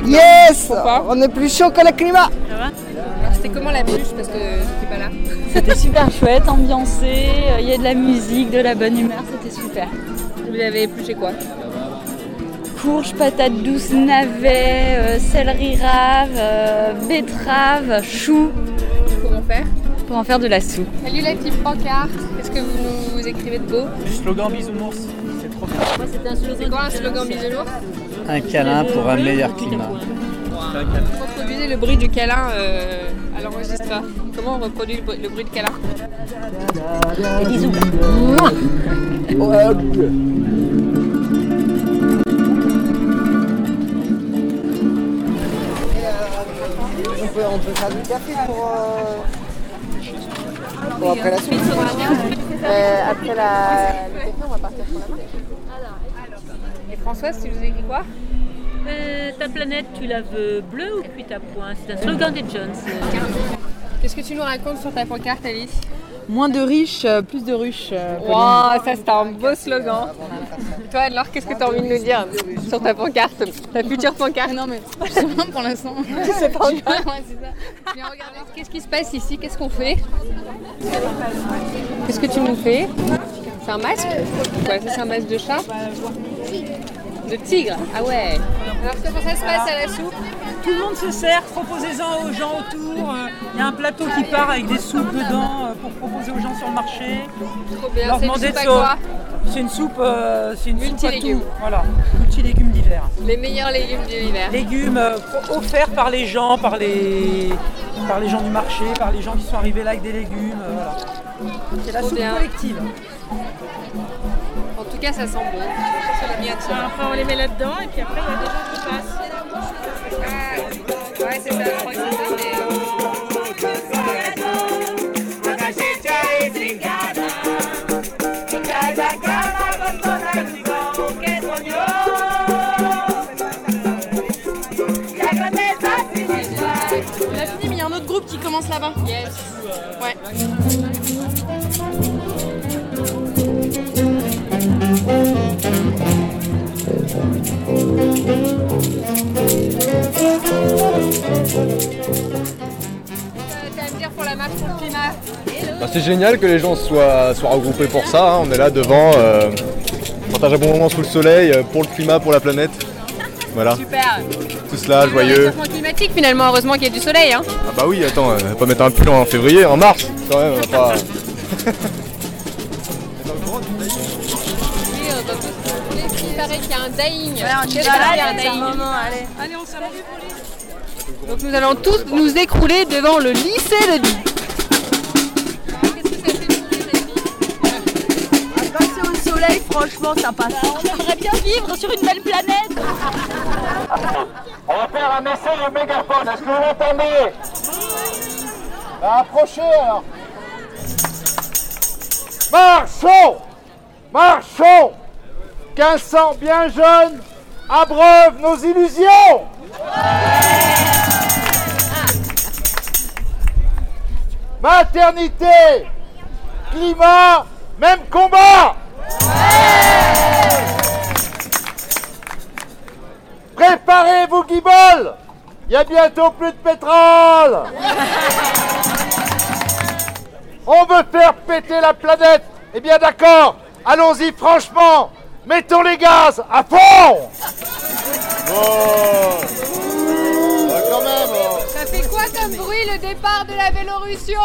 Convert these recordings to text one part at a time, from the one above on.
Yes. Pourquoi? On est plus chaud que le climat. Ça va? Alors c'était comment la bûche parce que j'étais pas là? C'était super chouette, ambiancé, il y a de la musique, de la bonne humeur, c'était super. Vous avez épluché quoi? Courges, patates douces, navets, céleri rave, betterave, choux. Comment faire? Pour en faire de la soupe. Salut la petite pancarte, qu'est-ce que vous nous écrivez de beau? Du slogan bisounours, c'est trop bien. Moi, c'était un slogan. C'est quoi un slogan bisounours? Un câlin pour un meilleur climat. Reproduisez le bruit du câlin à l'enregistreur. Comment on reproduit le bruit de câlin? Des bisous. On peut faire du café pour après la soupe. Après le café, on va partir pour la marche. Et Françoise, tu nous écris quoi? Ta planète, tu la veux bleue ou cuite à point? C'est un slogan des Jones. Qu'est-ce que tu nous racontes sur ta pancarte, Alice? Moins de riches, plus de ruches. Wow, ça c'est un beau slogan. Toi alors, qu'est-ce que tu as envie de nous dire sur ta pancarte, ta future pancarte? Non mais je sais pas pour l'instant. Tu sais pas encore. Ouais, c'est ça. Viens regarder, qu'est-ce qui se passe ici? Qu'est-ce qu'on fait? Qu'est-ce que tu nous fais? C'est un masque? Ouais, ça c'est un masque de chat? De tigre? Ah ouais. Alors comment ça se passe à la soupe? Tout le monde se sert, proposez-en aux gens autour. Il y a un plateau qui part avec des soupes dedans pour proposer aux gens sur le marché. Trop bien, Leur c'est une demander soupe de à se- quoi? C'est une soupe à Multilégumes. tout. Voilà, multilégumes d'hiver. Les meilleurs légumes de l'hiver. Légumes offerts par les gens, par les gens du marché, par les gens qui sont arrivés là avec des légumes. Voilà. C'est la Trop soupe bien. collective. En tout cas, ça sent bon. C'est la mienne, ça. Après on les met là-dedans et puis après il y a des gens qui passent. Ouais, c'est ça, je crois que c'est ça, mais... On a fini mais il y a un autre groupe qui commence là-bas. Yes. Ouais. T'as à me dire pour la marche pour le climat? Bah, c'est génial que les gens soient regroupés pour ça, hein. On est là devant, on partage un bon moment sous le soleil, pour le climat, pour la planète. Voilà, Super. tous là, Le joyeux. réchauffement climatique finalement, heureusement qu'il y a du soleil. Hein. Ah bah oui, attends, on va pas mettre un pull en février, en mars, quand même, on va pas... Oui, on doit tous les filles, pareil qu'il y a un dying. on Qu'est-ce qu'il y a un dying? allez. Allez, on s'en Donc nous allons tous nous écrouler devant le lycée de vie. Passer au soleil, franchement, ça passe. J'aimerais bien vivre sur une belle planète. On va faire un essai au mégaphone, est-ce que vous l'entendez? Approchez alors. Marchons! Marchons! Qu'un sang bien jeune abreuve nos illusions! Maternité! Climat! Même combat! Préparez-vous, guiboles! Il y a bientôt plus de pétrole! On veut faire péter la planète! Eh bien d'accord, allons-y franchement! Mettons les gaz à fond! Bon. Quand même, Ça fait quoi comme bruit le départ de la Vélorussion?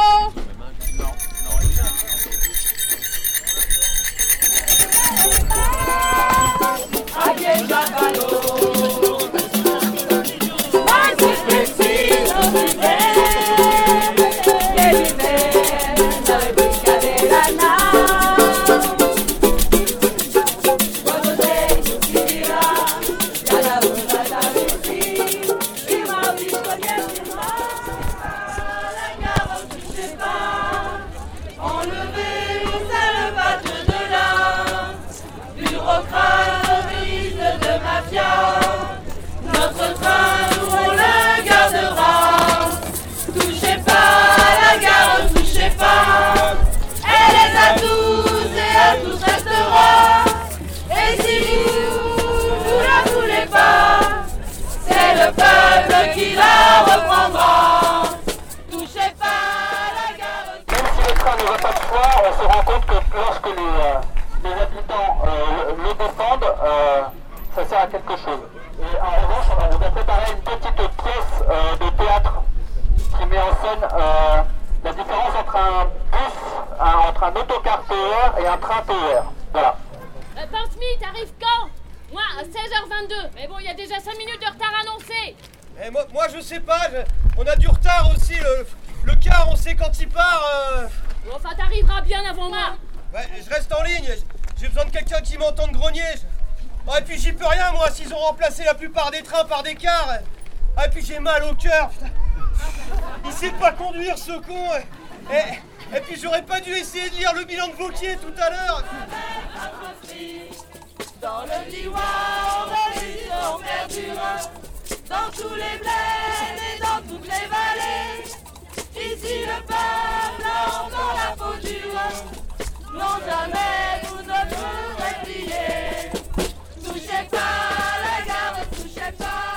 train ne va pas de soi, on se rend compte que lorsque les habitants le défendent, ça sert à quelque chose. Et en revanche, on vous a préparé une petite pièce de théâtre qui met en scène la différence entre un bus, entre un autocar TER et un train TER. Voilà. Portsmi, t'arrives quand? Moi, à 16h22. Mais bon, il y a déjà 5 minutes de retard annoncé. Eh, moi je sais pas, on a du retard aussi. Le car, on sait quand il part. Bon, enfin, t'arriveras bien avant moi. Ouais, je reste en ligne. J'ai besoin de quelqu'un qui m'entende grogner. Et puis j'y peux rien, moi, s'ils ont remplacé la plupart des trains par des cars. Et puis j'ai mal au cœur. Il sait pas conduire, ce con. Et puis j'aurais pas dû essayer de lire le bilan de Vauquier tout à l'heure. Dans le Diois, on perdure. Dans tous les bleds et dans toutes les vallées. Ici le peuple a encore la peau dure. Non, jamais vous ne pourrez plier. Touchez pas la gare, touchez pas.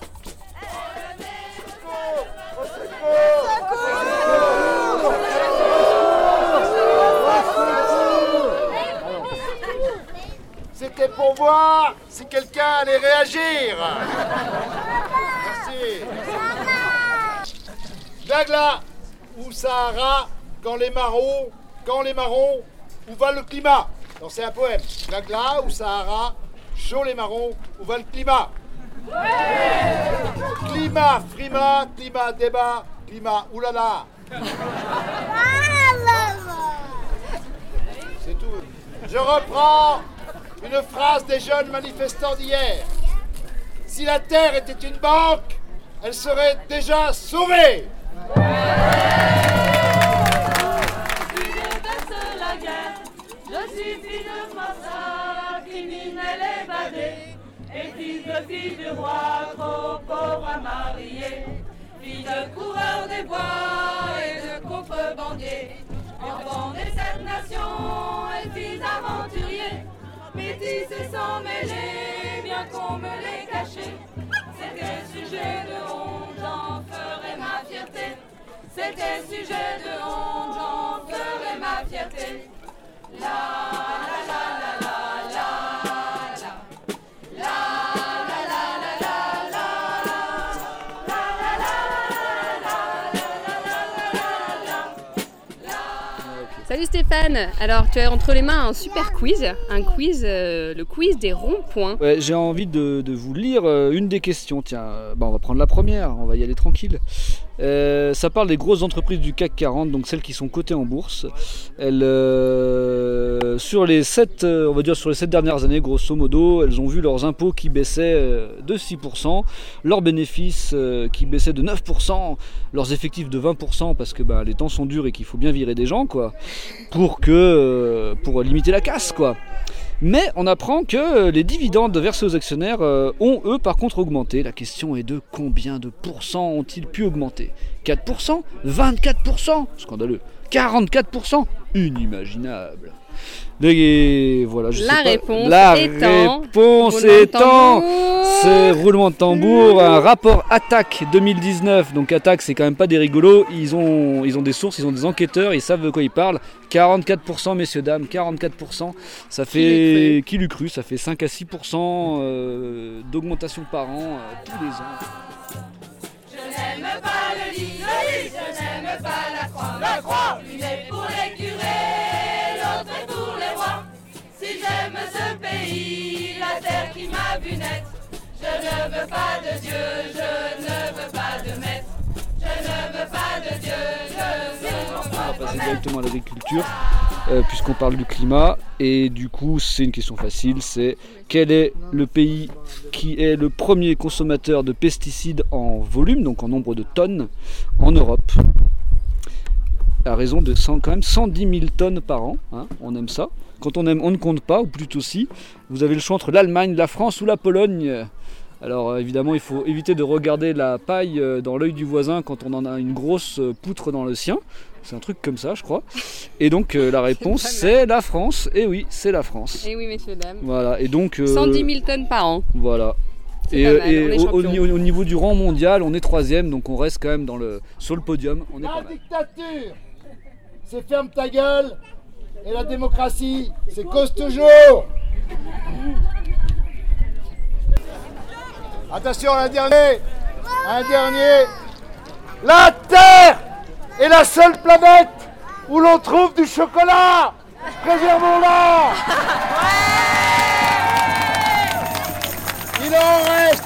C'était pour voir si quelqu'un allait réagir. Merci. Glagla ou Sahara, quand les marrons, où va le climat? Non, c'est un poème. Glagla ou Sahara, chaud les marrons, où va le climat? Climat, frima, climat, débat, climat, oulala. C'est tout. Je reprends une phrase des jeunes manifestants d'hier. Si la Terre était une banque, elle serait déjà sauvée. Je suis fille de François, criminel évadé, et fils de roi, trop pauvre à marier, fille de coureur des bois et de contrebandier, enfant des 7 nations et fils aventuriers, métis et sans mêler, bien qu'on me l'ait caché, c'était sujet de honte, j'en ferai ma fierté, c'était sujet de honte, j'en ferai ma fierté. La la la la la la la la la. Salut Stéphane. Alors tu as entre les mains un super quiz, le quiz des ronds-points. Ouais, j'ai envie de vous lire une des questions. Tiens, on va prendre la première, on va y aller tranquille. Ça parle des grosses entreprises du CAC 40, donc celles qui sont cotées en bourse. Sur les 7 dernières années, grosso modo, elles ont vu leurs impôts qui baissaient de 6%, leurs bénéfices qui baissaient de 9%, leurs effectifs de 20%, parce que les temps sont durs et qu'il faut bien virer des gens, quoi, pour limiter la casse, quoi. Mais on apprend que les dividendes versés aux actionnaires ont, eux, par contre, augmenté. La question est de combien de pourcents ont-ils pu augmenter? 4%? 24%? Scandaleux. 44%? Inimaginable. Et voilà, la réponse étant, c'est roulement de tambour, un rapport Attac 2019. Donc Attac, c'est quand même pas des rigolos, ils ont des sources, ils ont des enquêteurs, ils savent de quoi ils parlent. 44%, messieurs dames, 44%, ça fait qui l'eût cru, ça fait 5 à 6% d'augmentation par an tous les ans. Je n'aime pas le lit, je n'aime pas la croix, l'une est pour les curés, l'autre est pour les rois. Si j'aime ce pays, la terre qui m'a vu naître, je ne veux pas de Dieu, je ne veux pas de maître, je ne veux pas de Dieu, je veux On va passer directement à l'agriculture, puisqu'on parle du climat, et du coup c'est une question facile, c'est quel est le pays qui est le premier consommateur de pesticides en volume, donc en nombre de tonnes, en Europe, à raison de quand même 110 000 tonnes par an, hein, on aime ça. Quand on aime, on ne compte pas, ou plutôt si. Vous avez le choix entre l'Allemagne, la France ou la Pologne. Alors évidemment, il faut éviter de regarder la paille dans l'œil du voisin quand on en a une grosse poutre dans le sien. C'est un truc comme ça, je crois. Et donc la réponse, c'est la France. Et oui, c'est la France. Et oui, messieurs, dames. Voilà, et donc... 110 000 tonnes par an. Voilà. Et au niveau du rang mondial, on est 3e, donc on reste quand même sur le podium. On est La dictature c'est ferme ta gueule. Et la démocratie, c'est cause toujours. Attention, un dernier. La Terre est la seule planète où l'on trouve du chocolat. Préservons-la. Il en reste